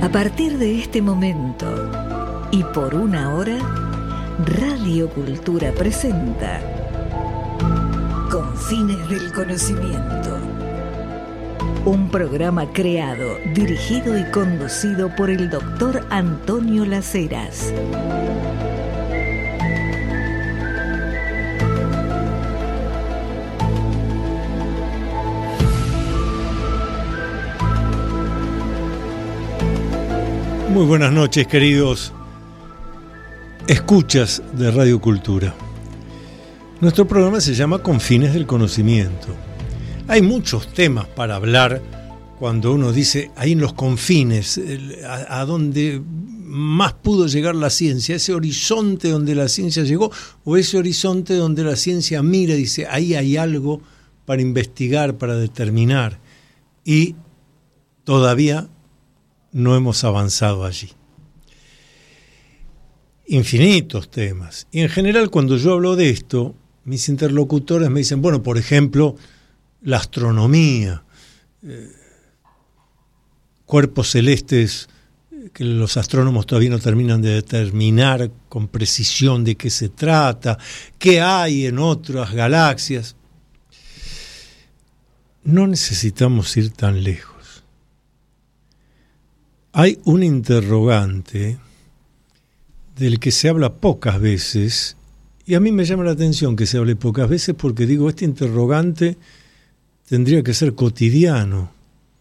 A partir de este momento y por una hora, Radio Cultura presenta Confines del Conocimiento. Un programa creado, dirigido y conducido por el doctor Antonio Las Heras. Muy buenas noches, queridos escuchas de Radio Cultura. Nuestro programa se llama Confines del Conocimiento. Hay muchos temas para hablar cuando uno dice ahí en los confines, a donde más pudo llegar la ciencia, ese horizonte donde la ciencia llegó, o ese horizonte donde la ciencia mira y dice ahí hay algo para investigar, para determinar, y todavía no hemos avanzado allí. Infinitos temas. Y en general, cuando yo hablo de esto, mis interlocutores me dicen, bueno, por ejemplo, la astronomía, cuerpos celestes que los astrónomos todavía no terminan de determinar con precisión de qué se trata, qué hay en otras galaxias. No necesitamos ir tan lejos. Hay un interrogante del que se habla pocas veces, y a mí me llama la atención que se hable pocas veces porque digo, este interrogante tendría que ser cotidiano.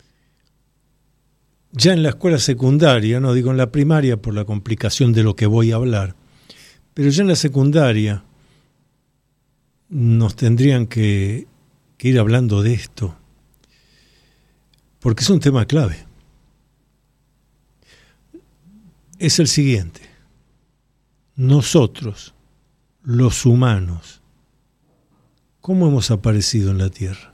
Ya en la escuela secundaria, no digo en la primaria por la complicación de lo que voy a hablar, pero ya en la secundaria nos tendrían que ir hablando de esto, porque es un tema clave. Es el siguiente: nosotros, los humanos, ¿cómo hemos aparecido en la Tierra?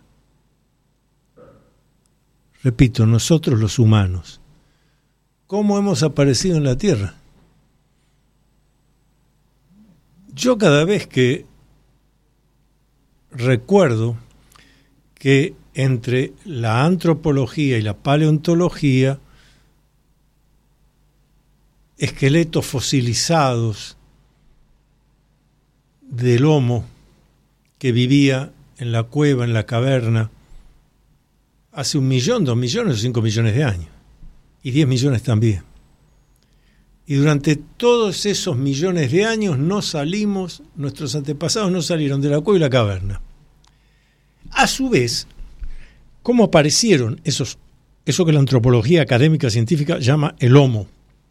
Repito, nosotros los humanos, ¿cómo hemos aparecido en la Tierra? Yo cada vez que recuerdo que entre la antropología y la paleontología, esqueletos fosilizados del Homo que vivía en la cueva, en la caverna, hace 1 millón, 2 millones o 5 millones de años, y 10 millones también. Y durante todos esos millones de años nuestros antepasados no salieron de la cueva y la caverna. A su vez, ¿cómo aparecieron eso que la antropología académica científica llama el Homo?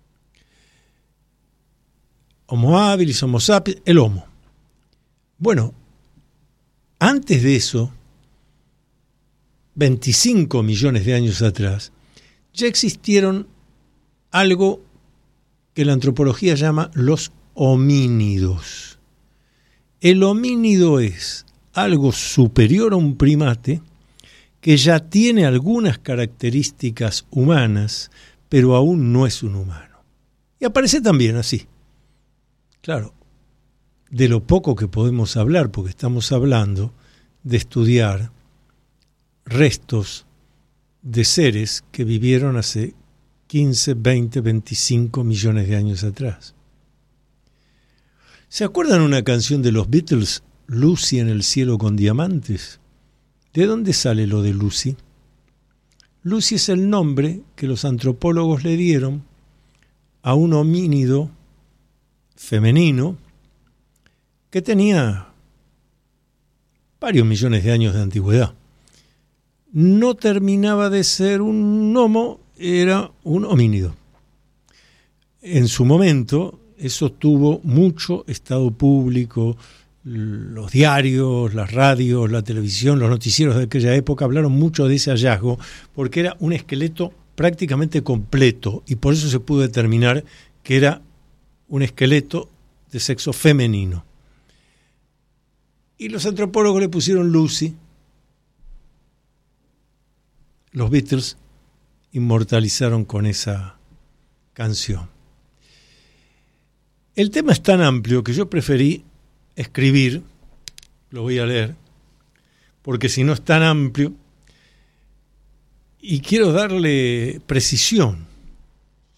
Homo habilis, Homo sapiens, el Homo. Bueno, antes de eso, 25 millones de años atrás, ya existieron algo que la antropología llama los homínidos. El homínido es algo superior a un primate que ya tiene algunas características humanas, pero aún no es un humano. Y aparece también así. Claro, de lo poco que podemos hablar, porque estamos hablando de estudiar restos de seres que vivieron hace 15, 20, 25 millones de años atrás. ¿Se acuerdan una canción de los Beatles, Lucy en el cielo con diamantes? ¿De dónde sale lo de Lucy? Lucy es el nombre que los antropólogos le dieron a un homínido femenino que tenía varios millones de años de antigüedad. No terminaba de ser un homo, era un homínido. En su momento eso tuvo mucho estado público, los diarios, las radios, la televisión, los noticieros de aquella época hablaron mucho de ese hallazgo porque era un esqueleto prácticamente completo y por eso se pudo determinar que era un esqueleto de sexo femenino. Y los antropólogos le pusieron Lucy. Los Beatles inmortalizaron con esa canción. El tema es tan amplio que yo preferí escribir, lo voy a leer, porque si no es tan amplio, y quiero darle precisión.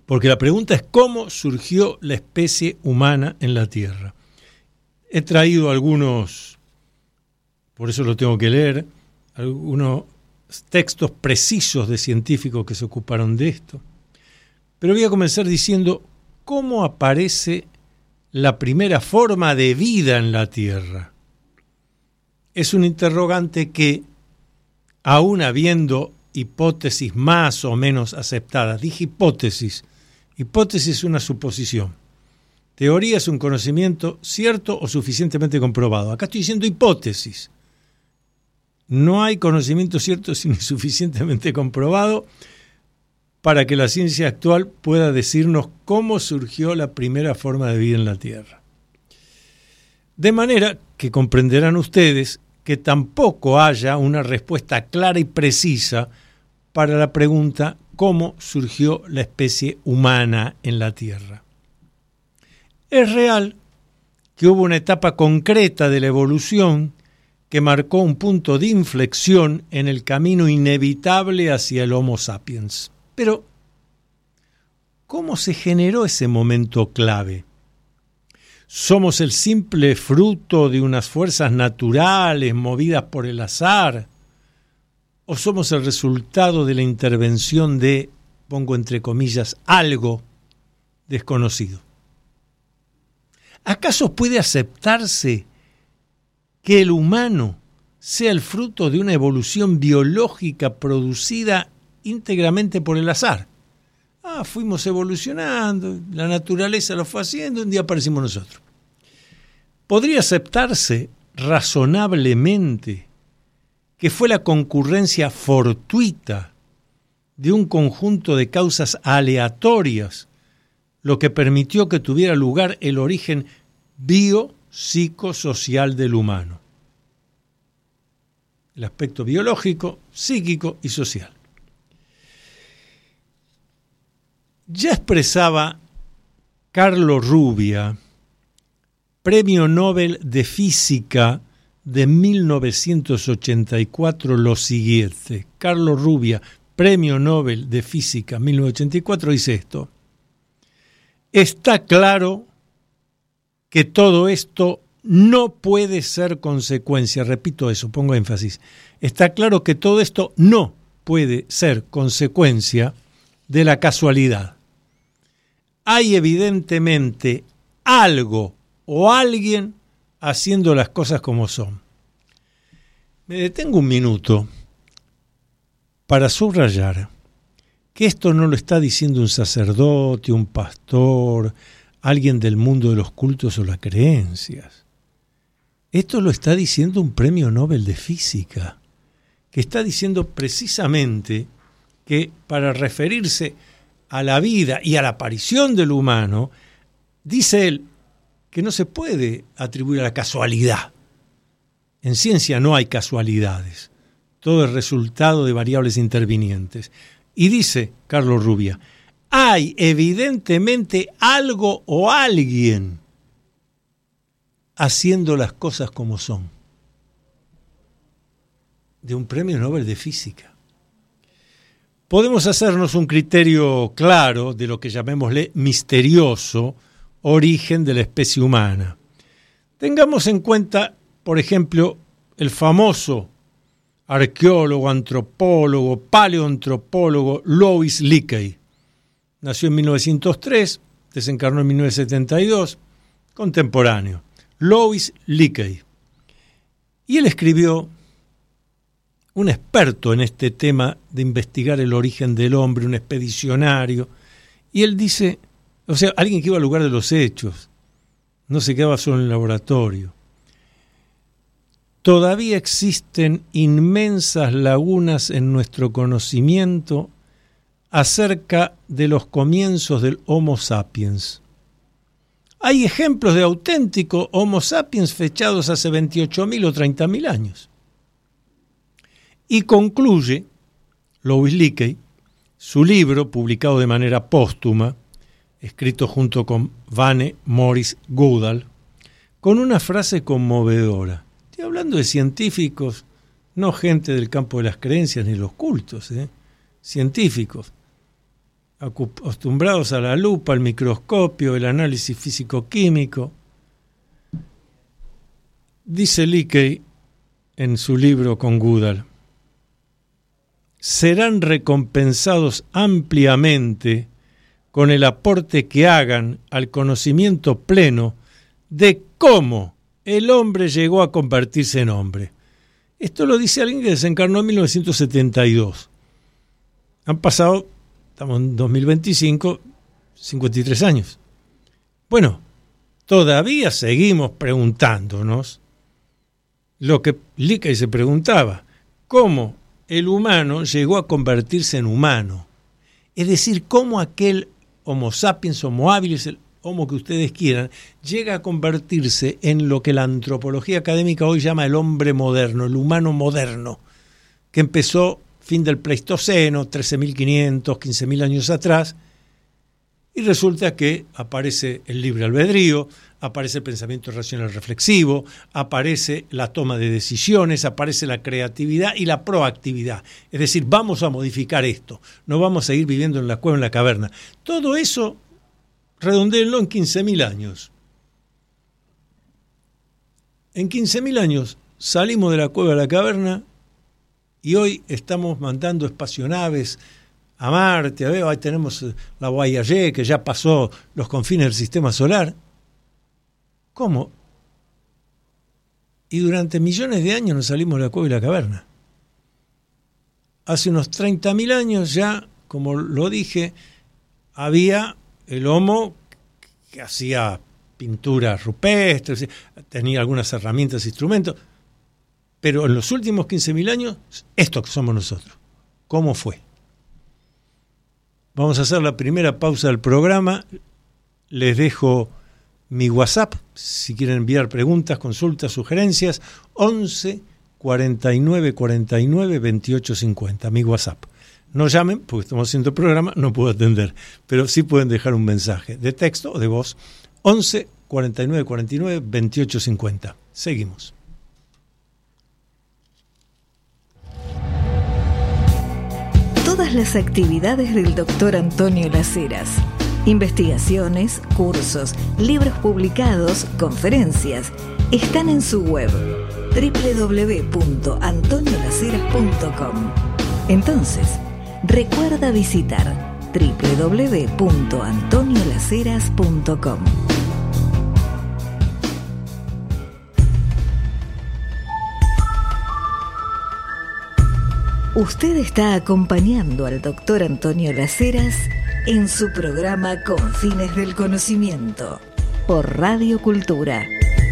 Porque la pregunta es cómo surgió la especie humana en la Tierra. He traído algunos, por eso lo tengo que leer, algunos textos precisos de científicos que se ocuparon de esto. Pero voy a comenzar diciendo cómo aparece la primera forma de vida en la Tierra. Es un interrogante que, aún habiendo hipótesis más o menos aceptadas, dije hipótesis es una suposición, teoría es un conocimiento cierto o suficientemente comprobado. Acá estoy diciendo hipótesis. No hay conocimiento cierto ni suficientemente comprobado para que la ciencia actual pueda decirnos cómo surgió la primera forma de vida en la Tierra. De manera que comprenderán ustedes que tampoco haya una respuesta clara y precisa para la pregunta cómo surgió la especie humana en la Tierra. Es real que hubo una etapa concreta de la evolución que marcó un punto de inflexión en el camino inevitable hacia el Homo sapiens. Pero, ¿cómo se generó ese momento clave? ¿Somos el simple fruto de unas fuerzas naturales movidas por el azar? ¿O somos el resultado de la intervención de, pongo entre comillas, algo desconocido? ¿Acaso puede aceptarse que el humano sea el fruto de una evolución biológica producida íntegramente por el azar? Fuimos evolucionando, la naturaleza lo fue haciendo, un día aparecimos nosotros. ¿Podría aceptarse razonablemente que fue la concurrencia fortuita de un conjunto de causas aleatorias lo que permitió que tuviera lugar el origen biopsicosocial del humano? El aspecto biológico, psíquico y social. Ya expresaba Carlo Rubbia, Premio Nobel de Física de 1984, lo siguiente. Carlo Rubbia, Premio Nobel de Física 1984, dice esto: está claro que todo esto no puede ser consecuencia, repito eso, pongo énfasis, está claro que todo esto no puede ser consecuencia de la casualidad. Hay evidentemente algo o alguien haciendo las cosas como son. Me detengo un minuto para subrayar que esto no lo está diciendo un sacerdote, un pastor, alguien del mundo de los cultos o las creencias. Esto lo está diciendo un premio Nobel de Física, que está diciendo precisamente que para referirse a la vida y a la aparición del humano, dice él que no se puede atribuir a la casualidad. En ciencia no hay casualidades, todo es resultado de variables intervinientes. Y dice Carlo Rubbia, hay evidentemente algo o alguien haciendo las cosas como son. De un premio Nobel de Física. Podemos hacernos un criterio claro de lo que llamémosle misterioso origen de la especie humana. Tengamos en cuenta, por ejemplo, el famoso arqueólogo, antropólogo, paleoantropólogo Louis Leakey. Nació en 1903, desencarnó en 1972, contemporáneo. Louis Leakey. Y él escribió, un experto en este tema de investigar el origen del hombre, un expedicionario, y él dice, o sea, alguien que iba al lugar de los hechos, no se quedaba solo en el laboratorio. Todavía existen inmensas lagunas en nuestro conocimiento acerca de los comienzos del Homo sapiens. Hay ejemplos de auténtico Homo sapiens fechados hace 28.000 o 30.000 años. Y concluye Louis Leakey su libro, publicado de manera póstuma, escrito junto con Vane Morris Goodall, con una frase conmovedora. Estoy hablando de científicos, no gente del campo de las creencias ni los cultos, científicos. acostumbrados a la lupa, al microscopio, el análisis físico-químico. Dice Leakey en su libro con Goodall: serán recompensados ampliamente con el aporte que hagan al conocimiento pleno de cómo el hombre llegó a convertirse en hombre. Esto lo dice alguien que desencarnó en 1972. Han pasado, estamos en 2025, 53 años. Bueno, todavía seguimos preguntándonos lo que Leakey se preguntaba: ¿cómo el humano llegó a convertirse en humano? Es decir, cómo aquel Homo sapiens, Homo habilis, el Homo que ustedes quieran, llega a convertirse en lo que la antropología académica hoy llama el hombre moderno, el humano moderno, que empezó fin del Pleistoceno, 13.500, 15.000 años atrás, y resulta que aparece el libre albedrío, aparece el pensamiento racional reflexivo, aparece la toma de decisiones, aparece la creatividad y la proactividad. Es decir, vamos a modificar esto, no vamos a ir viviendo en la cueva, en la caverna. Todo eso, redondéenlo en 15.000 años. En 15.000 años salimos de la cueva, de la caverna, y hoy estamos mandando espacionaves a Marte. Ahí tenemos la Voyager, que ya pasó los confines del sistema solar. ¿Cómo? Y durante millones de años nos salimos de la cueva y la caverna. Hace unos 30.000 años ya, como lo dije, había el Homo que hacía pinturas rupestres, tenía algunas herramientas, instrumentos, pero en los últimos 15.000 años, esto que somos nosotros. ¿Cómo fue? Vamos a hacer la primera pausa del programa. Les dejo mi WhatsApp, si quieren enviar preguntas, consultas, sugerencias, 11 49 49 28 50, mi WhatsApp. No llamen, porque estamos haciendo el programa, no puedo atender, pero sí pueden dejar un mensaje de texto o de voz, 11 49 49 28 50. Seguimos. Todas las actividades del Dr. Antonio Las Heras, investigaciones, cursos, libros publicados, conferencias, están en su web www.antoniolaceras.com. Entonces, recuerda visitar www.antoniolaceras.com. Usted está acompañando al Dr. Antonio Las Heras en su programa Con Fines del Conocimiento, por Radio Cultura.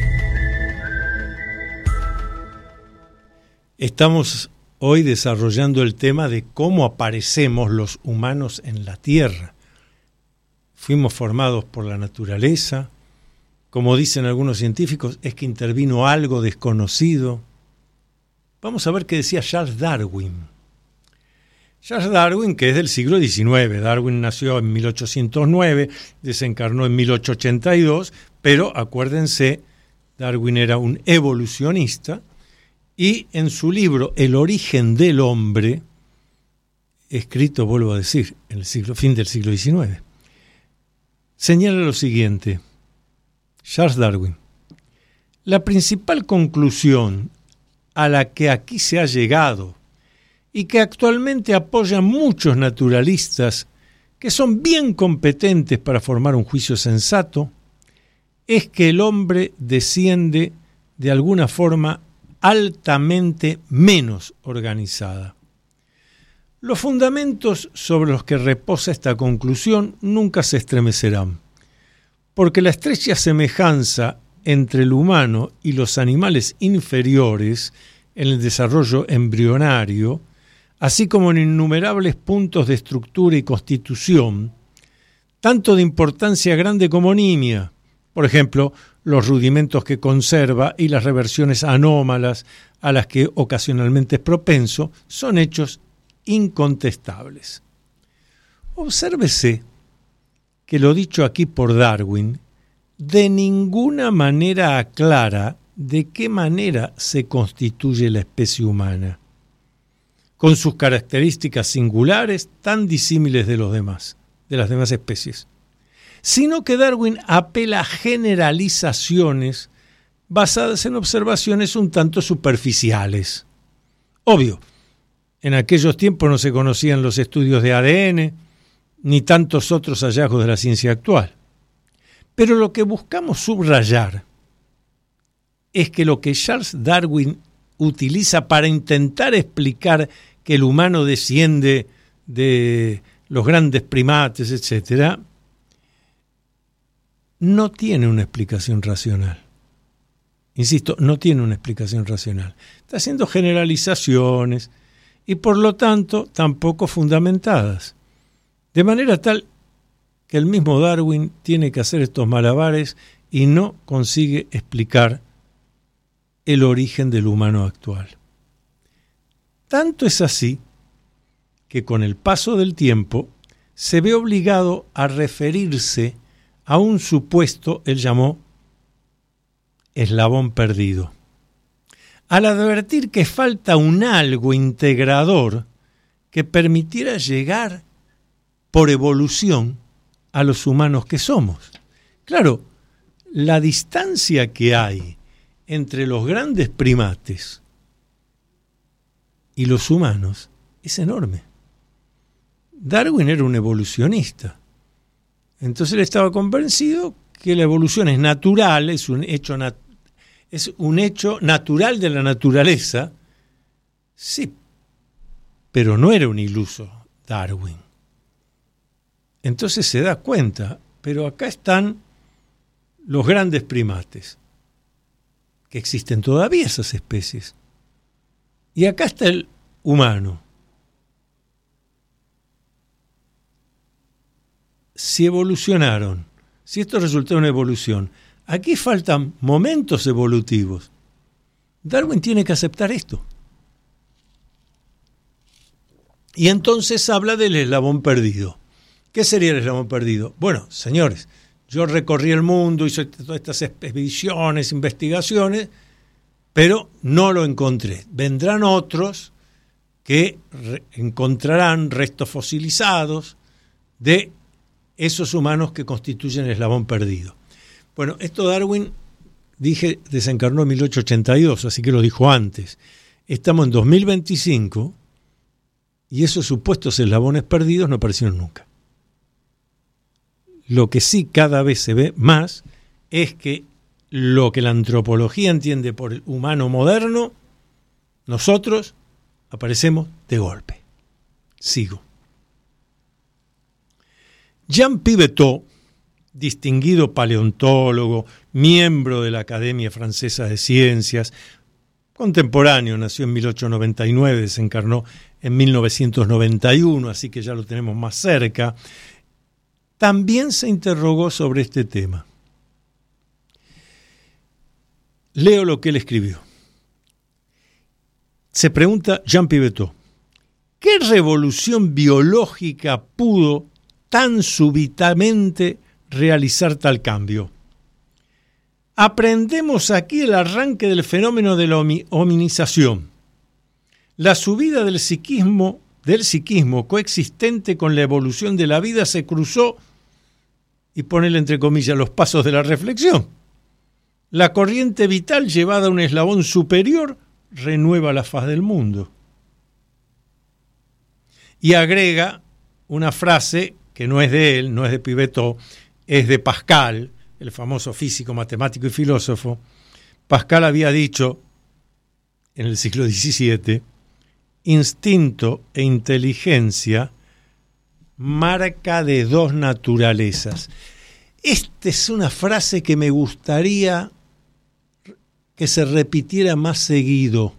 Estamos hoy desarrollando el tema de cómo aparecemos los humanos en la Tierra. Fuimos formados por la naturaleza. Como dicen algunos científicos, es que intervino algo desconocido. Vamos a ver qué decía Charles Darwin. Charles Darwin, que es del siglo XIX. Darwin nació en 1809, desencarnó en 1882, pero acuérdense, Darwin era un evolucionista, y en su libro El origen del hombre, escrito, vuelvo a decir, en el fin del siglo XIX, señala lo siguiente: Charles Darwin, la principal conclusión a la que aquí se ha llegado y que actualmente apoyan muchos naturalistas que son bien competentes para formar un juicio sensato, es que el hombre desciende de alguna forma altamente menos organizada. Los fundamentos sobre los que reposa esta conclusión nunca se estremecerán, porque la estrecha semejanza entre el humano y los animales inferiores en el desarrollo embrionario, así como en innumerables puntos de estructura y constitución, tanto de importancia grande como nimia, por ejemplo, los rudimentos que conserva y las reversiones anómalas a las que ocasionalmente es propenso, son hechos incontestables. Obsérvese que lo dicho aquí por Darwin de ninguna manera aclara de qué manera se constituye la especie humana, con sus características singulares tan disímiles de los demás. de las demás especies, sino que Darwin apela a generalizaciones basadas en observaciones un tanto superficiales. Obvio, en aquellos tiempos no se conocían los estudios de ADN, ni tantos otros hallazgos de la ciencia actual. Pero lo que buscamos subrayar es que lo que Charles Darwin utiliza para intentar explicar que el humano desciende de los grandes primates, etc., no tiene una explicación racional. Insisto, no tiene una explicación racional. Está haciendo generalizaciones y por lo tanto tampoco fundamentadas. De manera tal que el mismo Darwin tiene que hacer estos malabares y no consigue explicar el origen del humano actual. Tanto es así que con el paso del tiempo se ve obligado a referirse a un supuesto, él llamó, eslabón perdido. Al advertir que falta un algo integrador que permitiera llegar por evolución a los humanos que somos. Claro, la distancia que hay entre los grandes primates y los humanos es enorme. Darwin era un evolucionista. Entonces él estaba convencido que la evolución es natural, es un hecho natural de la naturaleza. Sí, pero no era un iluso Darwin. Entonces se da cuenta, pero acá están los grandes primates, que existen todavía esas especies. Y acá está el humano. Si evolucionaron, si esto resultó en una evolución, aquí faltan momentos evolutivos. Darwin tiene que aceptar esto. Y entonces habla del eslabón perdido. ¿Qué sería el eslabón perdido? Bueno, señores, yo recorrí el mundo, hice todas estas expediciones, investigaciones, pero no lo encontré. Vendrán otros que encontrarán restos fosilizados de esos humanos que constituyen el eslabón perdido. Bueno, esto Darwin, dije, desencarnó en 1882, así que lo dijo antes. Estamos en 2025 y esos supuestos eslabones perdidos no aparecieron nunca. Lo que sí cada vez se ve más es que lo que la antropología entiende por el humano moderno, nosotros aparecemos de golpe. Sigo. Jean Piveteau, distinguido paleontólogo, miembro de la Academia Francesa de Ciencias, contemporáneo, nació en 1899, desencarnó en 1991, así que ya lo tenemos más cerca, también se interrogó sobre este tema. Leo lo que él escribió. Se pregunta Jean Piveteau, ¿qué revolución biológica pudo tan súbitamente realizar tal cambio? Aprendemos aquí el arranque del fenómeno de la hominización, la subida del psiquismo coexistente con la evolución de la vida se cruzó, y ponele entre comillas los pasos de la reflexión. La corriente vital llevada a un eslabón superior renueva la faz del mundo. Y agrega una frase que no es de él, no es de Piveteau, es de Pascal, el famoso físico, matemático y filósofo. Pascal había dicho en el siglo XVII, instinto e inteligencia, marca de dos naturalezas. Esta es una frase que me gustaría que se repitiera más seguido.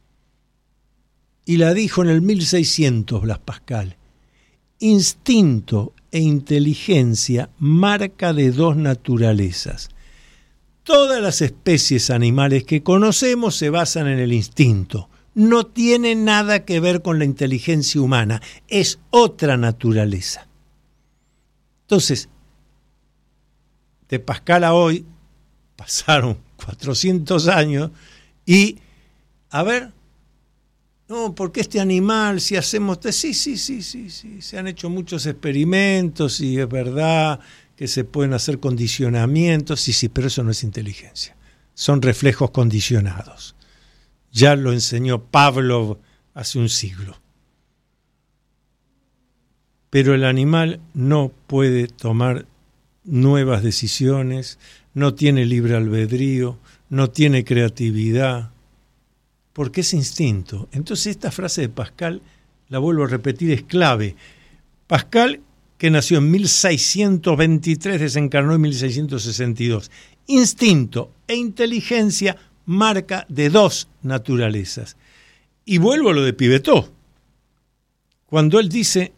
Y la dijo en el 1600 Blas Pascal. Instinto e inteligencia, marca de dos naturalezas. Todas las especies animales que conocemos se basan en el instinto. No tiene nada que ver con la inteligencia humana, es otra naturaleza. Entonces, de Pascal a hoy pasaron 400 años y, a ver, No, porque este animal, si hacemos... Sí, se han hecho muchos experimentos y es verdad que se pueden hacer condicionamientos, sí, pero eso no es inteligencia. Son reflejos condicionados. Ya lo enseñó Pavlov hace un siglo. Pero el animal no puede tomar nuevas decisiones, no tiene libre albedrío, no tiene creatividad, porque es instinto. Entonces esta frase de Pascal, la vuelvo a repetir, es clave. Pascal, que nació en 1623, desencarnó en 1662. Instinto e inteligencia, marca de dos naturalezas. Y vuelvo a lo de Pivetó. Cuando él dice,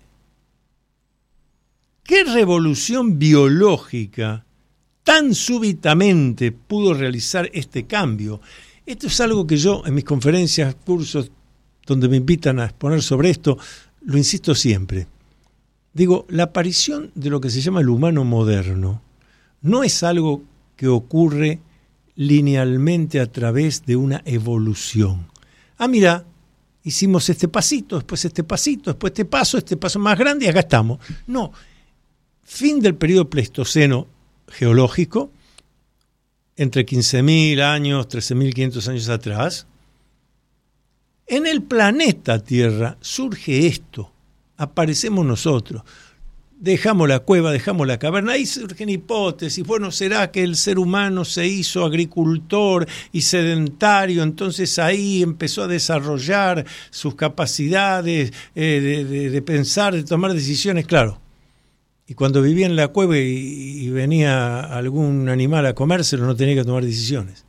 ¿qué revolución biológica tan súbitamente pudo realizar este cambio? Esto es algo que yo en mis conferencias, cursos, donde me invitan a exponer sobre esto, lo insisto siempre. Digo, la aparición de lo que se llama el humano moderno no es algo que ocurre linealmente a través de una evolución. Mira, hicimos este pasito, después este paso más grande y acá estamos. No, fin del periodo Pleistoceno geológico, entre 15.000 años, 13.500 años atrás, en el planeta Tierra surge esto, aparecemos nosotros, dejamos la cueva, dejamos la caverna, ahí surgen hipótesis, bueno, ¿será que el ser humano se hizo agricultor y sedentario, entonces ahí empezó a desarrollar sus capacidades de pensar, de tomar decisiones? Claro. Y cuando vivía en la cueva y venía algún animal a comérselo, no tenía que tomar decisiones.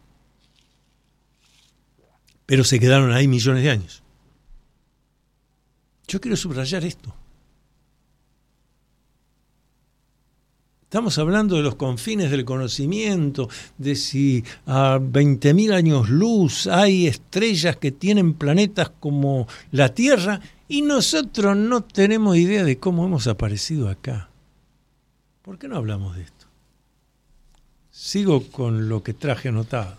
Pero se quedaron ahí millones de años. Yo quiero subrayar esto. Estamos hablando de los confines del conocimiento, de si a 20.000 años luz hay estrellas que tienen planetas como la Tierra y nosotros no tenemos idea de cómo hemos aparecido acá. ¿Por qué no hablamos de esto? Sigo con lo que traje anotado.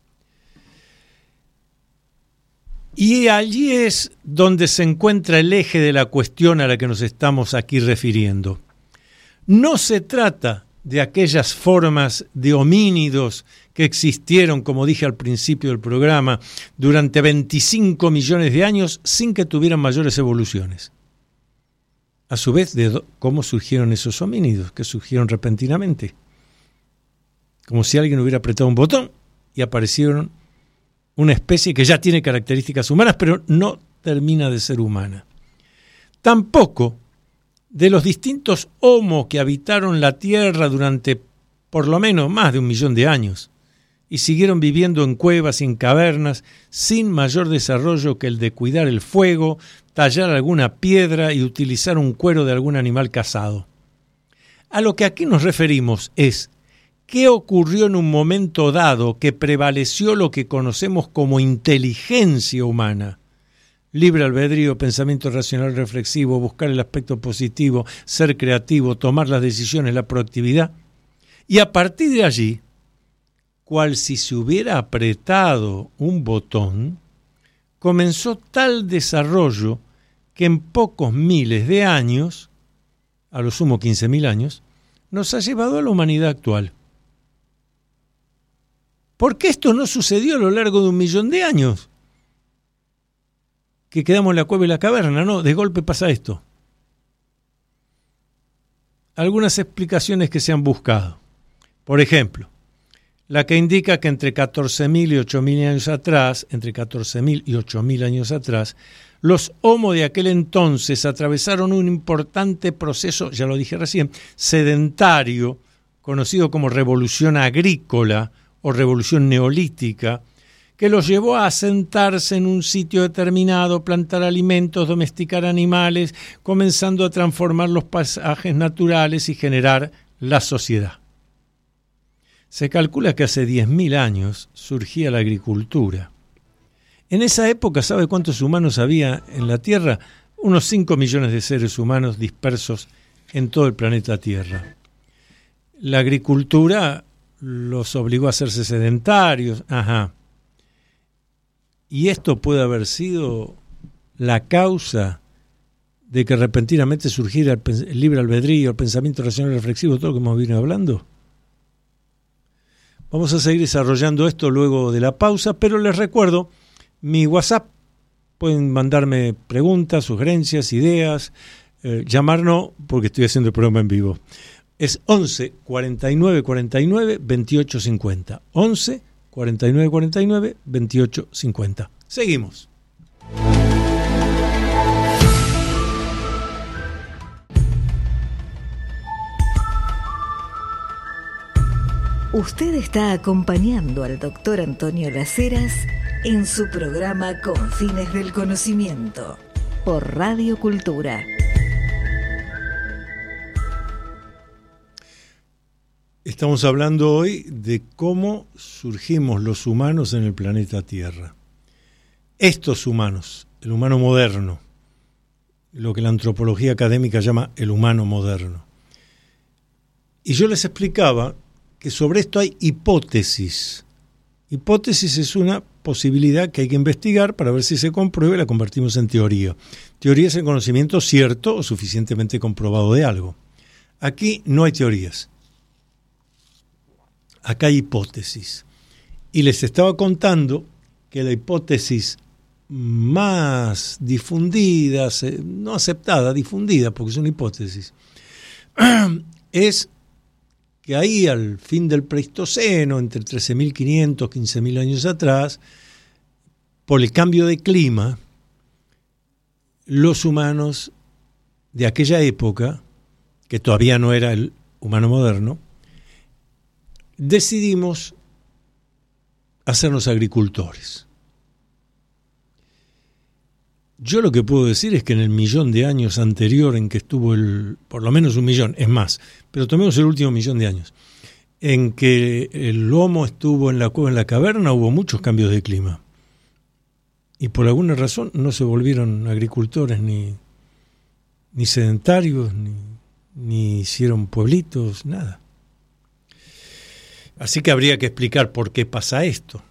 Y allí es donde se encuentra el eje de la cuestión a la que nos estamos aquí refiriendo. No se trata de aquellas formas de homínidos que existieron, como dije al principio del programa, durante 25 millones de años sin que tuvieran mayores evoluciones. A su vez, de cómo surgieron esos homínidos, que surgieron repentinamente. Como si alguien hubiera apretado un botón y aparecieron una especie que ya tiene características humanas, pero no termina de ser humana. Tampoco de los distintos homos que habitaron la Tierra durante por lo menos más de 1 millón de años y siguieron viviendo en cuevas y en cavernas sin mayor desarrollo que el de cuidar el fuego, tallar alguna piedra y utilizar un cuero de algún animal cazado. A lo que aquí nos referimos es qué ocurrió en un momento dado que prevaleció lo que conocemos como inteligencia humana. Libre albedrío, pensamiento racional reflexivo, buscar el aspecto positivo, ser creativo, tomar las decisiones, la proactividad. Y a partir de allí, cual si se hubiera apretado un botón, comenzó tal desarrollo que en pocos miles de años, a lo sumo 15.000 años, nos ha llevado a la humanidad actual. ¿Por qué esto no sucedió a lo largo de 1 millón de años? Que quedamos en la cueva y la caverna, no, de golpe pasa esto. Algunas explicaciones que se han buscado. Por ejemplo, la que indica que entre 14.000 y 8.000 años atrás, los Homo de aquel entonces atravesaron un importante proceso, ya lo dije recién, sedentario, conocido como revolución agrícola o revolución neolítica, que los llevó a asentarse en un sitio determinado, plantar alimentos, domesticar animales, comenzando a transformar los paisajes naturales y generar la sociedad. Se calcula que hace 10.000 años surgía la agricultura. En esa época, ¿sabe cuántos humanos había en la Tierra? Unos 5 millones de seres humanos dispersos en todo el planeta Tierra. La agricultura los obligó a hacerse sedentarios. Y esto puede haber sido la causa de que repentinamente surgiera el libre albedrío, el pensamiento racional reflexivo, todo lo que hemos venido hablando? Vamos a seguir desarrollando esto luego de la pausa, pero les recuerdo mi WhatsApp. Pueden mandarme preguntas, sugerencias, ideas, llamarnos porque estoy haciendo el programa en vivo. Es 11 49 49 28 50. 11 49 49 28 50. Seguimos. Usted está acompañando al doctor Antonio Las Heras en su programa Con Fines del Conocimiento por Radio Cultura. Estamos hablando hoy de cómo surgimos los humanos en el planeta Tierra. Estos humanos, el humano moderno, lo que la antropología académica llama el humano moderno. Y yo les explicaba que sobre esto hay hipótesis. Hipótesis es una posibilidad que hay que investigar para ver si se comprueba y la convertimos en teoría. Teoría es el conocimiento cierto o suficientemente comprobado de algo. Aquí no hay teorías. Acá hay hipótesis. Y les estaba contando que la hipótesis más difundida, no aceptada, difundida, porque es una hipótesis, es que ahí al fin del Pleistoceno, entre 13.500 y 15.000 años atrás, por el cambio de clima, los humanos de aquella época, que todavía no era el humano moderno, decidimos hacernos agricultores. Yo lo que puedo decir es que en el 1.000.000 de años anterior en que estuvo por lo menos 1.000.000, es más, pero tomemos el último 1.000.000 de años, en que el Homo estuvo en la cueva, en la caverna, hubo muchos cambios de clima. Y por alguna razón no se volvieron agricultores ni sedentarios, ni hicieron pueblitos, nada. Así que habría que explicar por qué pasa esto.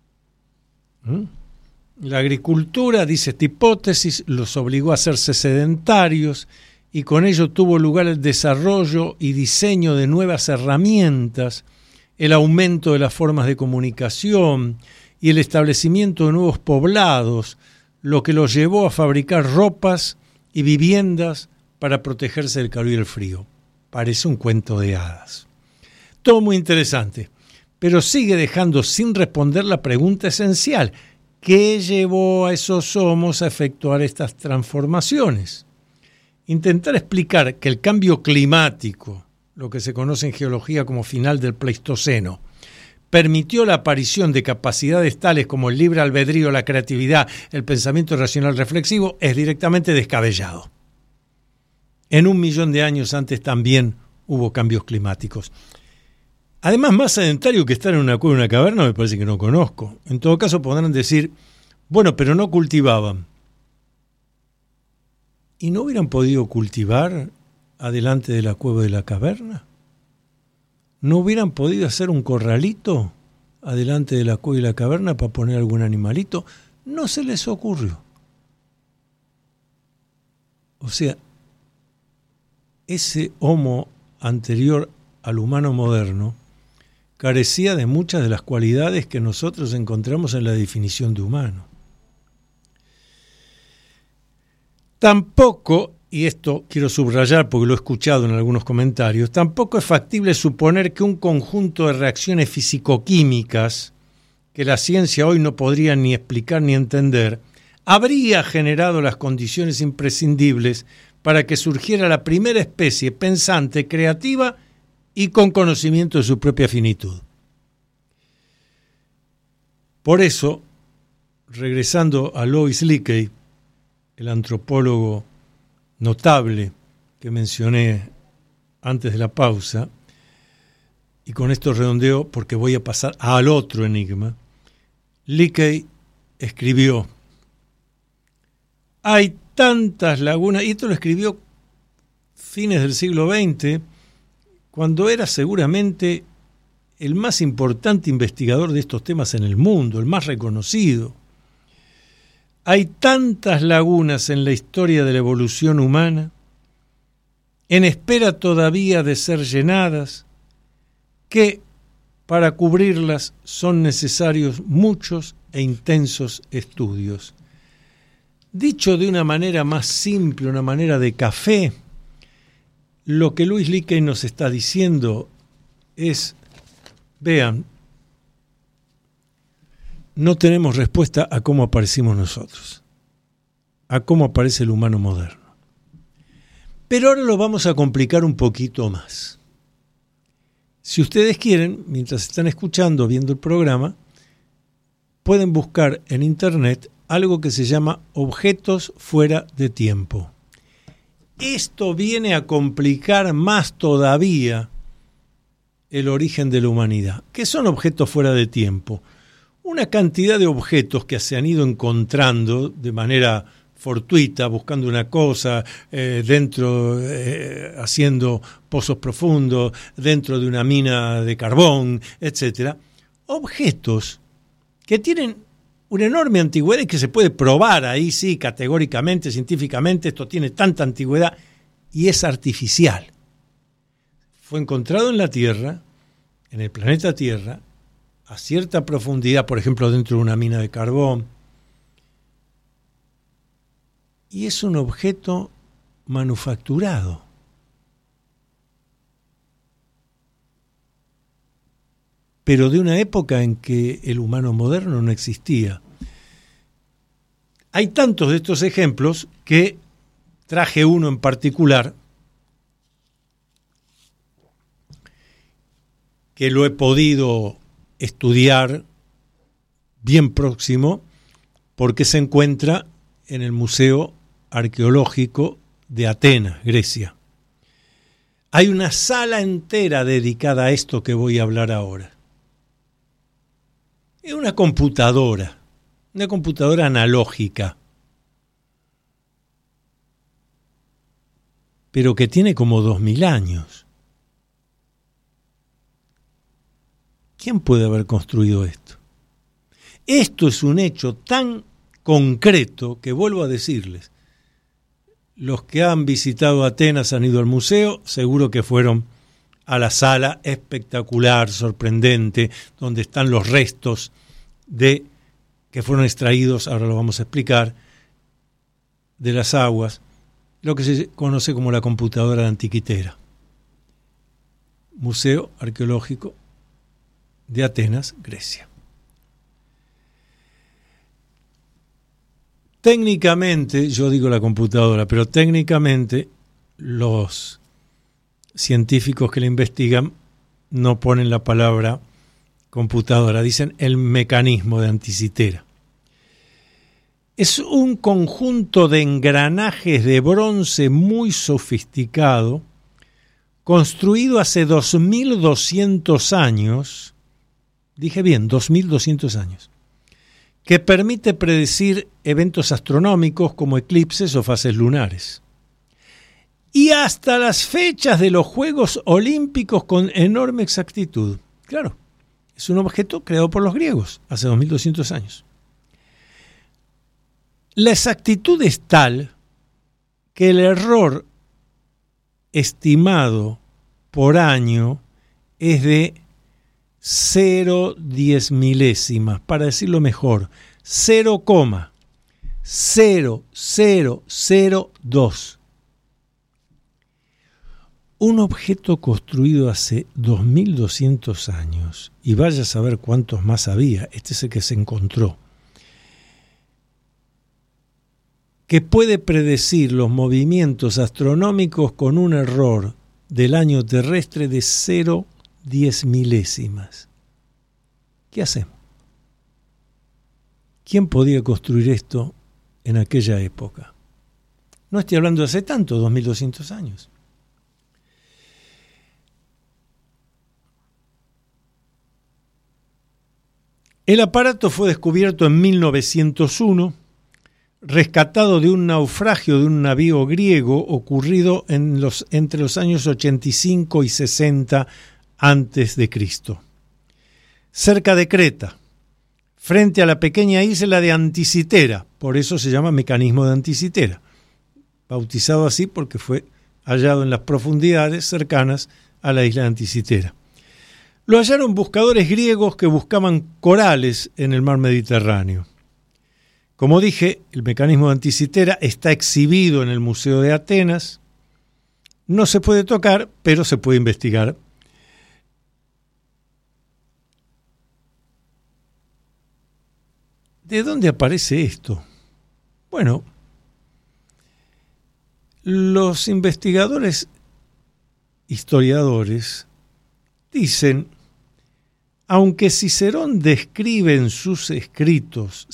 La agricultura, dice esta hipótesis, los obligó a hacerse sedentarios y con ello tuvo lugar el desarrollo y diseño de nuevas herramientas, el aumento de las formas de comunicación y el establecimiento de nuevos poblados, lo que los llevó a fabricar ropas y viviendas para protegerse del calor y el frío. Parece un cuento de hadas. Todo muy interesante, pero sigue dejando sin responder la pregunta esencial: ¿qué llevó a esos homos a efectuar estas transformaciones? Intentar explicar que el cambio climático, lo que se conoce en geología como final del Pleistoceno, permitió la aparición de capacidades tales como el libre albedrío, la creatividad, el pensamiento racional reflexivo, es directamente descabellado. En 1.000.000 de años antes también hubo cambios climáticos. Además, más sedentario que estar en una cueva o una caverna me parece que no conozco. En todo caso podrán decir, bueno, pero no cultivaban. ¿Y no hubieran podido cultivar adelante de la cueva y de la caverna? ¿No hubieran podido hacer un corralito adelante de la cueva y la caverna para poner algún animalito? No se les ocurrió. O sea, ese homo anterior al humano moderno carecía de muchas de las cualidades que nosotros encontramos en la definición de humano. Tampoco, y esto quiero subrayar porque lo he escuchado en algunos comentarios, tampoco es factible suponer que un conjunto de reacciones físico-químicas que la ciencia hoy no podría ni explicar ni entender, habría generado las condiciones imprescindibles para que surgiera la primera especie pensante, creativa y con conocimiento de su propia finitud. Por eso, regresando a Lois Leakey, el antropólogo notable que mencioné antes de la pausa, y con esto redondeo porque voy a pasar al otro enigma, Leakey escribió: hay tantas lagunas, y esto lo escribió fines del siglo XX, cuando era seguramente el más importante investigador de estos temas en el mundo, el más reconocido. Hay tantas lagunas en la historia de la evolución humana, en espera todavía de ser llenadas, que para cubrirlas son necesarios muchos e intensos estudios. Dicho de una manera más simple, una manera de café, lo que Louis Leakey nos está diciendo es, vean, no tenemos respuesta a cómo aparecimos nosotros, a cómo aparece el humano moderno. Pero ahora lo vamos a complicar un poquito más. Si ustedes quieren, mientras están escuchando, viendo el programa, pueden buscar en internet algo que se llama objetos fuera de tiempo. Esto viene a complicar más todavía el origen de la humanidad. ¿Qué son objetos fuera de tiempo? Una cantidad de objetos que se han ido encontrando de manera fortuita, buscando una cosa, haciendo pozos profundos, dentro de una mina de carbón, etc. Objetos que tienen una enorme antigüedad y que se puede probar ahí, sí, categóricamente, científicamente, esto tiene tanta antigüedad y es artificial. Fue encontrado en la Tierra, en el planeta Tierra, a cierta profundidad, por ejemplo, dentro de una mina de carbón, y es un objeto manufacturado. Pero de una época en que el humano moderno no existía. Hay tantos de estos ejemplos que traje uno en particular que lo he podido estudiar bien próximo porque se encuentra en el Museo Arqueológico de Atenas, Grecia. Hay una sala entera dedicada a esto que voy a hablar ahora. Es una computadora analógica, pero que tiene como 2000 años. ¿Quién puede haber construido esto? Esto es un hecho tan concreto que vuelvo a decirles, los que han visitado Atenas, han ido al museo, seguro que fueron a la sala espectacular, sorprendente, donde están los restos que fueron extraídos, ahora lo vamos a explicar, de las aguas, lo que se conoce como la computadora de Antiquitera. Museo Arqueológico de Atenas, Grecia. Técnicamente, yo digo la computadora, pero técnicamente los científicos que la investigan no ponen la palabra computadora, dicen el mecanismo de Antiquitera. Es un conjunto de engranajes de bronce muy sofisticado, construido hace 2200 años, dije bien, 2200 años, que permite predecir eventos astronómicos como eclipses o fases lunares. Y hasta las fechas de los Juegos Olímpicos con enorme exactitud. Claro, es un objeto creado por los griegos hace 2200 años. La exactitud es tal que el error estimado por año es de 0,10 milésimas, para decirlo mejor, 0,0002. Un objeto construido hace 2200 años, y vaya a saber cuántos más había, este es el que se encontró, que puede predecir los movimientos astronómicos con un error del año terrestre de 0,10 milésimas. ¿Qué hacemos? ¿Quién podía construir esto en aquella época? No estoy hablando de hace tanto, 2200 años. El aparato fue descubierto en 1901, rescatado de un naufragio de un navío griego ocurrido entre los años 85 y 60 a.C., cerca de Creta, frente a la pequeña isla de Anticitera. Por eso se llama mecanismo de Anticitera, bautizado así porque fue hallado en las profundidades cercanas a la isla de Anticitera. Lo hallaron buscadores griegos que buscaban corales en el mar Mediterráneo. Como dije, el mecanismo de Anticitera está exhibido en el Museo de Atenas. No se puede tocar, pero se puede investigar. ¿De dónde aparece esto? Bueno, los investigadores, historiadores, dicen, aunque Cicerón describe en sus escritos,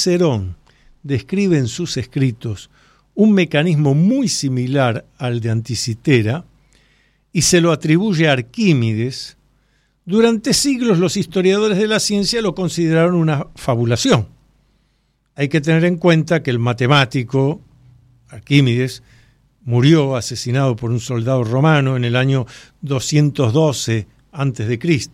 un mecanismo muy similar al de Anticitera y se lo atribuye a Arquímedes, durante siglos los historiadores de la ciencia lo consideraron una fabulación. Hay que tener en cuenta que el matemático Arquímedes murió asesinado por un soldado romano en el año 212 a.C.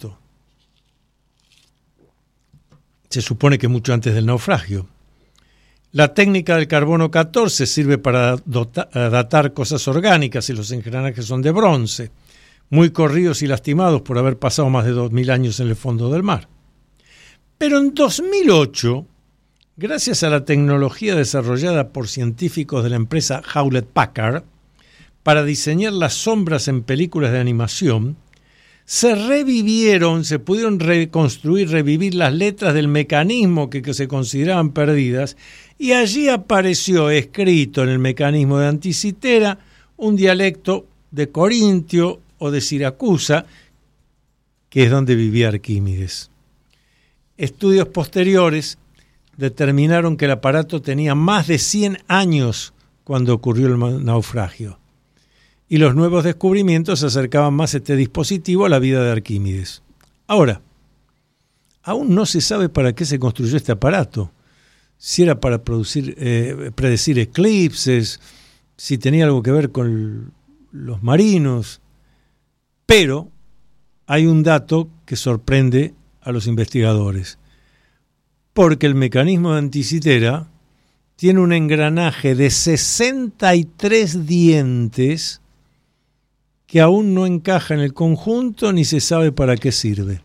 Se supone que mucho antes del naufragio. La técnica del carbono 14 sirve para datar cosas orgánicas y los engranajes son de bronce, muy corridos y lastimados por haber pasado más de 2000 años en el fondo del mar. Pero en 2008, gracias a la tecnología desarrollada por científicos de la empresa Hewlett-Packard para diseñar las sombras en películas de animación, se pudieron revivir las letras del mecanismo que se consideraban perdidas, y allí apareció escrito en el mecanismo de Anticitera un dialecto de Corintio o de Siracusa, que es donde vivía Arquímedes. Estudios posteriores determinaron que el aparato tenía más de 100 años cuando ocurrió el naufragio, y los nuevos descubrimientos acercaban más este dispositivo a la vida de Arquímedes. Ahora, aún no se sabe para qué se construyó este aparato, si era para predecir eclipses, si tenía algo que ver con los marinos, pero hay un dato que sorprende a los investigadores, porque el mecanismo de Anticitera tiene un engranaje de 63 dientes que aún no encaja en el conjunto ni se sabe para qué sirve.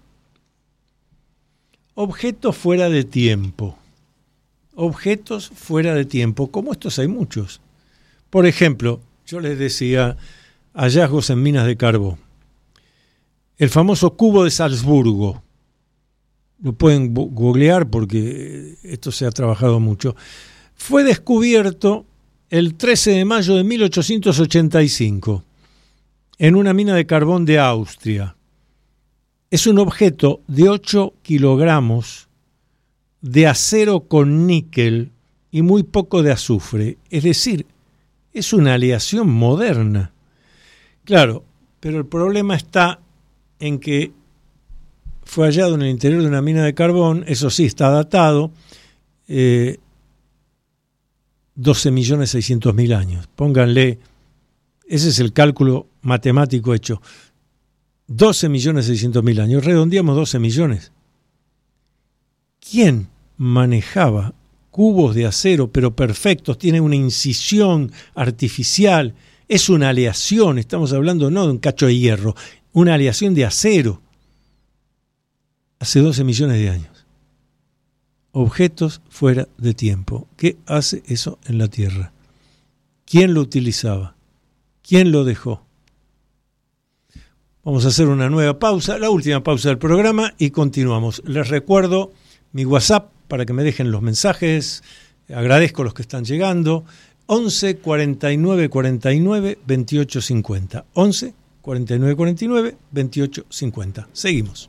Objetos fuera de tiempo. Objetos fuera de tiempo, como estos hay muchos. Por ejemplo, yo les decía, hallazgos en minas de carbón. El famoso cubo de Salzburgo. Lo pueden googlear porque esto se ha trabajado mucho. Fue descubierto el 13 de mayo de 1885 en una mina de carbón de Austria. Es un objeto de 8 kilogramos de acero con níquel y muy poco de azufre. Es decir, es una aleación moderna. Claro, pero el problema está en que fue hallado en el interior de una mina de carbón, eso sí, está datado, 12.600.000 años. Pónganle, ese es el cálculo matemático hecho, 12.600.000 años, redondeamos 12 millones. ¿Quién manejaba cubos de acero, pero perfectos, tiene una incisión artificial, es una aleación, estamos hablando no de un cacho de hierro, una aleación de acero, hace 12 millones de años? Objetos fuera de tiempo. ¿Qué hace eso en la Tierra? ¿Quién lo utilizaba? ¿Quién lo dejó? Vamos a hacer una nueva pausa, la última pausa del programa, y continuamos. Les recuerdo mi WhatsApp para que me dejen los mensajes. Agradezco los que están llegando. 11 49 49 28 50. 11 49 49 28 50. Seguimos.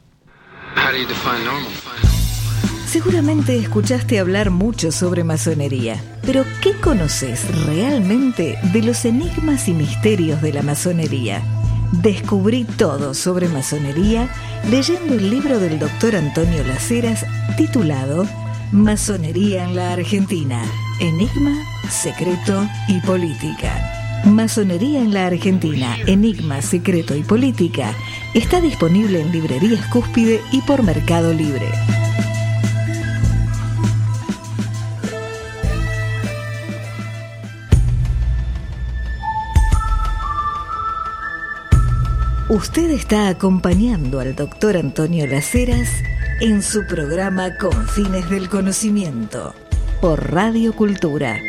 Seguramente escuchaste hablar mucho sobre masonería, pero ¿qué conoces realmente de los enigmas y misterios de la masonería? Descubrí todo sobre masonería leyendo el libro del doctor Antonio Las Heras titulado Masonería en la Argentina, Enigma, Secreto y Política. Masonería en la Argentina, Enigma, Secreto y Política está disponible en librerías Cúspide y por Mercado Libre. Usted está acompañando al doctor Antonio Las Heras en su programa Con Fines del Conocimiento por Radio Cultura.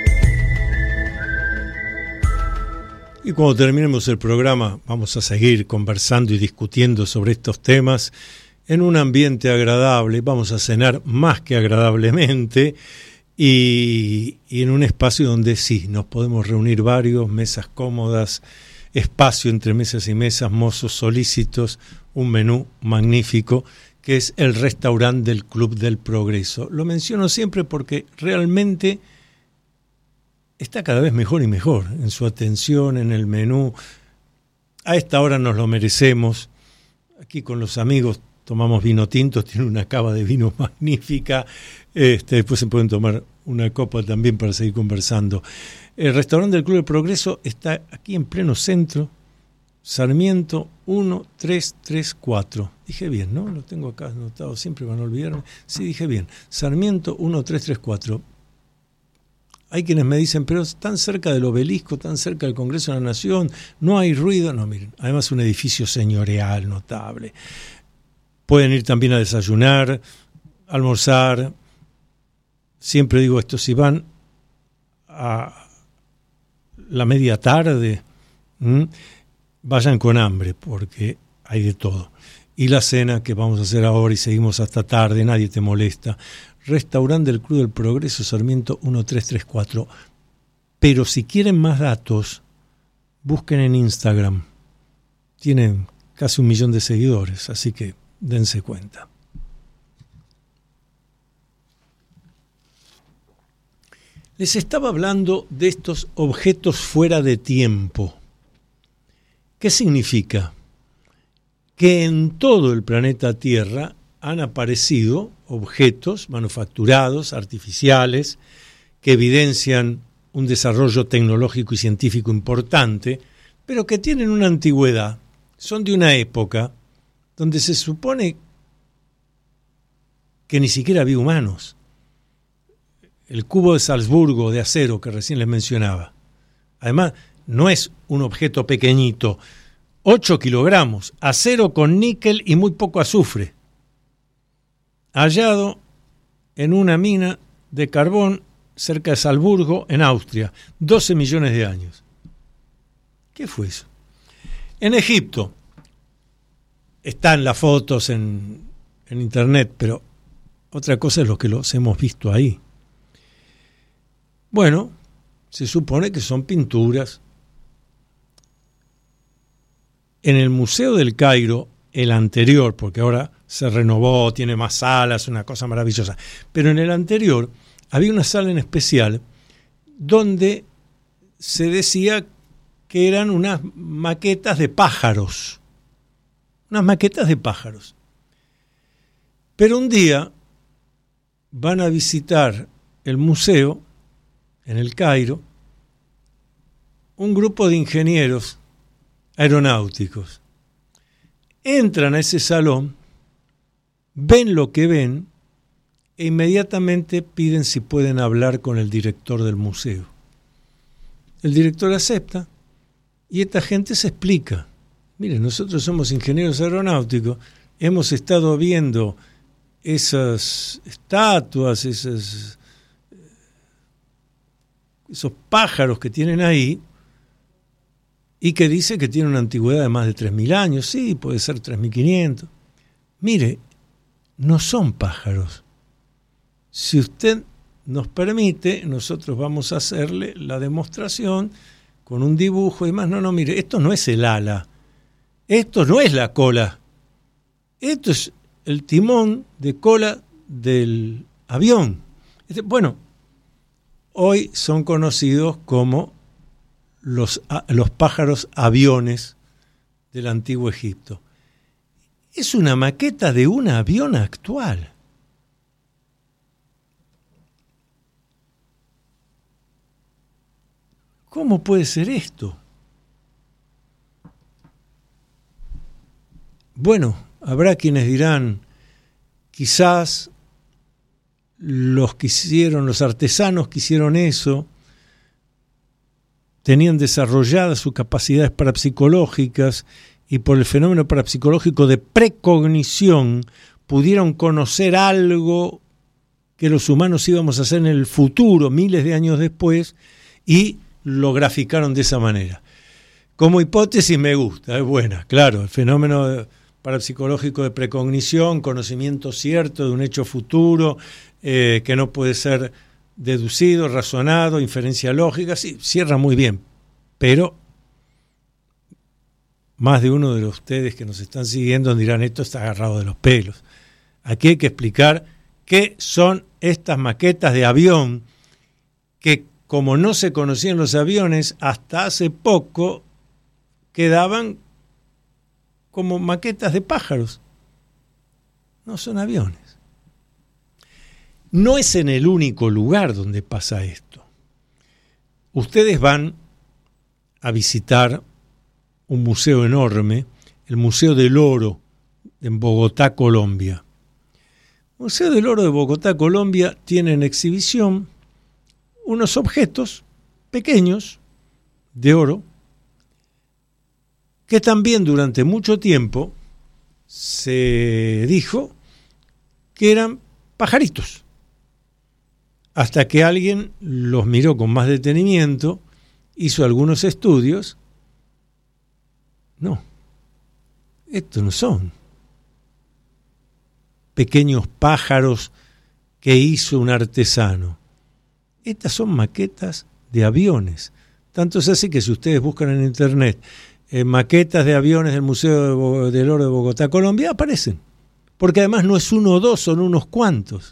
Y cuando terminemos el programa vamos a seguir conversando y discutiendo sobre estos temas en un ambiente agradable. Vamos a cenar más que agradablemente y en un espacio donde sí, nos podemos reunir varios, mesas cómodas, espacio entre mesas y mesas, mozos solícitos, un menú magnífico que es el restaurante del Club del Progreso. Lo menciono siempre porque realmente está cada vez mejor y mejor en su atención, en el menú. A esta hora nos lo merecemos. Aquí con los amigos tomamos vino tinto, tiene una cava de vino magnífica. Después se pueden tomar una copa también para seguir conversando. El restaurante del Club del Progreso está aquí en pleno centro, Sarmiento 1334. Dije bien, ¿no? Lo tengo acá anotado siempre para no olvidarme. Sí, dije bien. Sarmiento 1334. Hay quienes me dicen, pero tan cerca del obelisco, tan cerca del Congreso de la Nación, no hay ruido. No, miren, además un edificio señorial, notable. Pueden ir también a desayunar, almorzar. Siempre digo esto, si van a la media tarde, vayan con hambre, porque hay de todo. Y la cena que vamos a hacer ahora y seguimos hasta tarde, nadie te molesta. Restaurante del Club del Progreso, Sarmiento 1334. Pero si quieren más datos, busquen en Instagram. Tienen casi 1 millón de seguidores, así que dense cuenta. Les estaba hablando de estos objetos fuera de tiempo. ¿Qué significa? Que en todo el planeta Tierra han aparecido objetos manufacturados, artificiales, que evidencian un desarrollo tecnológico y científico importante, pero que tienen una antigüedad. Son de una época donde se supone que ni siquiera había humanos. El cubo de Salzburgo de acero que recién les mencionaba. Además, no es un objeto pequeñito. 8 kilogramos, acero con níquel y muy poco azufre. Hallado en una mina de carbón cerca de Salzburgo, en Austria. 12 millones de años. ¿Qué fue eso? En Egipto. Están las fotos en internet, pero otra cosa es lo que los hemos visto ahí. Bueno, se supone que son pinturas. En el Museo del Cairo, el anterior, porque ahora se renovó, tiene más salas, una cosa maravillosa, pero en el anterior había una sala en especial donde se decía que eran unas maquetas de pájaros. Unas maquetas de pájaros. Pero un día van a visitar el museo en el Cairo, un grupo de ingenieros aeronáuticos. Entran a ese salón, ven lo que ven e inmediatamente piden si pueden hablar con el director del museo. El director acepta y esta gente se explica. Miren, nosotros somos ingenieros aeronáuticos, hemos estado viendo esas estatuas, esos pájaros que tienen ahí y que dice que tienen una antigüedad de más de 3.000 años. Sí, puede ser 3.500. Mire, no son pájaros. Si usted nos permite, nosotros vamos a hacerle la demostración con un dibujo y más. No, mire, esto no es el ala, esto no es la cola, esto es el timón de cola del avión. Bueno, hoy son conocidos como los pájaros aviones del antiguo Egipto. Es una maqueta de un avión actual. ¿Cómo puede ser esto? Bueno, habrá quienes dirán, quizás los artesanos que hicieron eso, tenían desarrolladas sus capacidades parapsicológicas y por el fenómeno parapsicológico de precognición pudieron conocer algo que los humanos íbamos a hacer en el futuro, miles de años después, y lo graficaron de esa manera. Como hipótesis me gusta, es buena, claro, el fenómeno parapsicológico de precognición, conocimiento cierto de un hecho futuro, que no puede ser deducido, razonado, inferencia lógica, sí, cierra muy bien, pero más de uno de ustedes que nos están siguiendo dirán, esto está agarrado de los pelos. Aquí hay que explicar qué son estas maquetas de avión que, como no se conocían los aviones, hasta hace poco quedaban como maquetas de pájaros. No son aviones. No es en el único lugar donde pasa esto. Ustedes van a visitar un museo enorme, el Museo del Oro en Bogotá, Colombia. El Museo del Oro de Bogotá, Colombia, tiene en exhibición unos objetos pequeños de oro que también durante mucho tiempo se dijo que eran pajaritos, hasta que alguien los miró con más detenimiento, hizo algunos estudios. No, estos no son pequeños pájaros que hizo un artesano. Estas son maquetas de aviones. Tanto es así que si ustedes buscan en internet maquetas de aviones del Museo del Oro de Bogotá, Colombia, aparecen. Porque además no es uno o dos, son unos cuantos.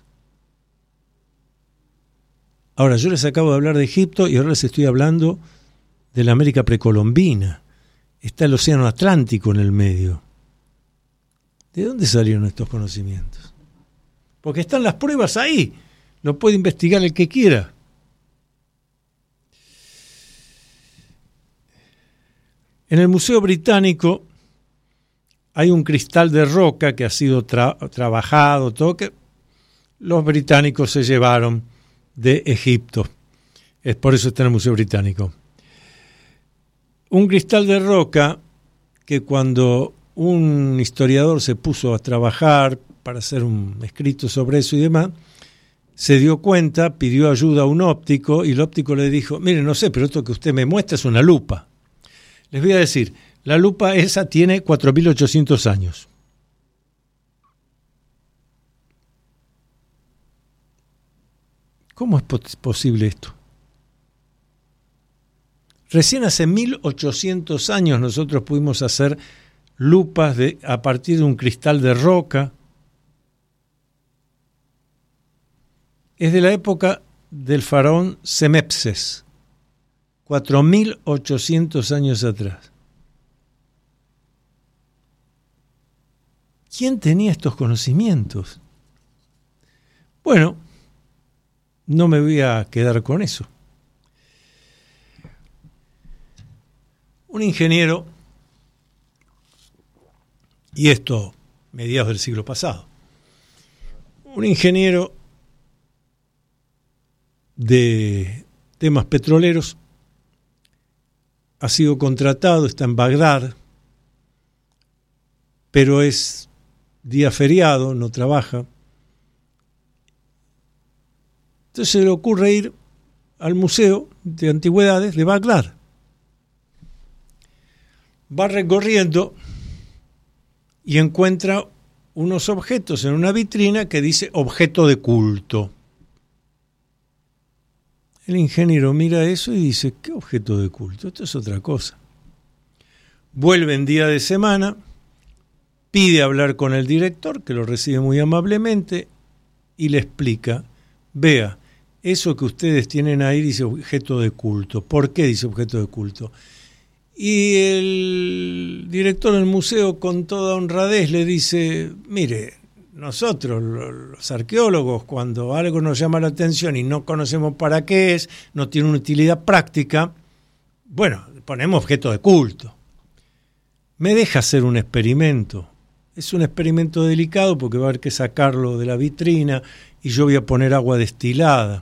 Ahora, yo les acabo de hablar de Egipto y ahora les estoy hablando de la América precolombina. Está el Océano Atlántico en el medio. ¿De dónde salieron estos conocimientos? Porque están las pruebas ahí. Lo puede investigar el que quiera. En el Museo Británico hay un cristal de roca que ha sido trabajado, todo que los británicos se llevaron de Egipto. Es por eso está en el Museo Británico. Un cristal de roca que cuando un historiador se puso a trabajar para hacer un escrito sobre eso y demás, se dio cuenta, pidió ayuda a un óptico y el óptico le dijo, mire, no sé, pero esto que usted me muestra es una lupa. Les voy a decir, la lupa esa tiene 4.800 años. ¿Cómo es posible esto? Recién hace 1.800 años nosotros pudimos hacer lupas a partir de un cristal de roca. Es de la época del faraón Semepses, 4.800 años atrás. ¿Quién tenía estos conocimientos? Bueno, no me voy a quedar con eso. Un ingeniero, y esto mediados del siglo pasado, un ingeniero de temas petroleros ha sido contratado, está en Bagdad, pero es día feriado, no trabaja. Entonces se le ocurre ir al Museo de Antigüedades de Bagdad. Va recorriendo y encuentra unos objetos en una vitrina que dice objeto de culto. El ingeniero mira eso y dice, ¿qué objeto de culto? Esto es otra cosa. Vuelve en día de semana, pide hablar con el director, que lo recibe muy amablemente, y le explica, vea, eso que ustedes tienen ahí dice objeto de culto. ¿Por qué dice objeto de culto? Y el director del museo, con toda honradez, le dice, mire, nosotros, los arqueólogos, cuando algo nos llama la atención y no conocemos para qué es, no tiene una utilidad práctica, bueno, ponemos objeto de culto. Me deja hacer un experimento. Es un experimento delicado porque va a haber que sacarlo de la vitrina y yo voy a poner agua destilada.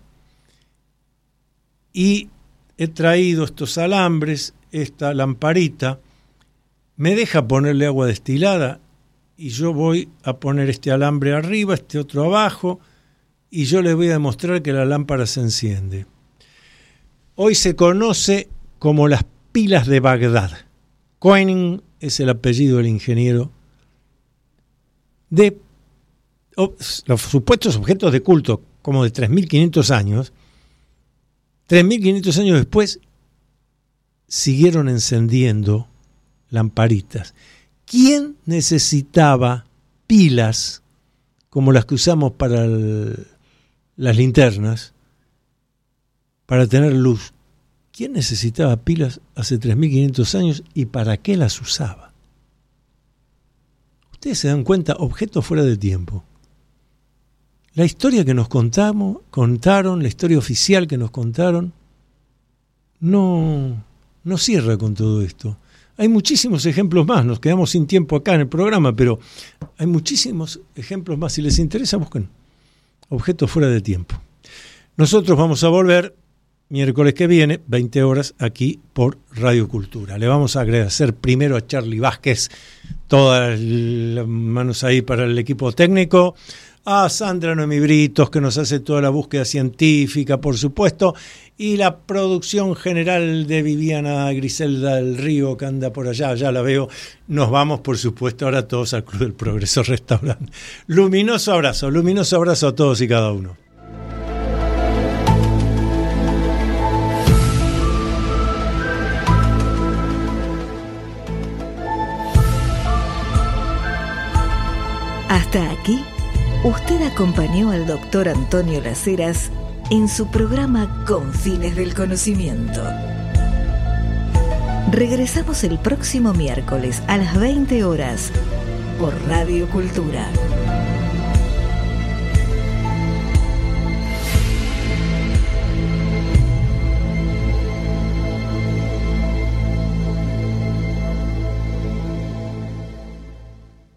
Y he traído estos alambres, esta lamparita, me deja ponerle agua destilada y yo voy a poner este alambre arriba, este otro abajo, y yo les voy a demostrar que la lámpara se enciende. Hoy se conoce como las pilas de Bagdad. Koenig es el apellido del ingeniero de los supuestos objetos de culto, como de 3.500 años. 3.500 años después siguieron encendiendo lamparitas. ¿Quién necesitaba pilas como las que usamos para las linternas para tener luz? ¿Quién necesitaba pilas hace 3.500 años y para qué las usaba? Ustedes se dan cuenta, objetos fuera de tiempo. La historia que nos contaron, la historia oficial que nos contaron, no cierra con todo esto. Hay muchísimos ejemplos más, nos quedamos sin tiempo acá en el programa, pero hay muchísimos ejemplos más. Si les interesa, busquen objetos fuera de tiempo. Nosotros vamos a volver miércoles que viene, 20 horas, aquí por Radio Cultura. Le vamos a agradecer primero a Charlie Vázquez, todas las manos ahí para el equipo técnico, a Sandra Noemí Britos, que nos hace toda la búsqueda científica, por supuesto, y la producción general de Viviana Griselda del Río, que anda por allá, ya la veo. Nos vamos, por supuesto, ahora todos al Club del Progreso Restaurante. Luminoso abrazo a todos y cada uno. Hasta aquí, usted acompañó al doctor Antonio Las Heras en su programa Con Fines del Conocimiento. Regresamos el próximo miércoles a las 20 horas por Radio Cultura.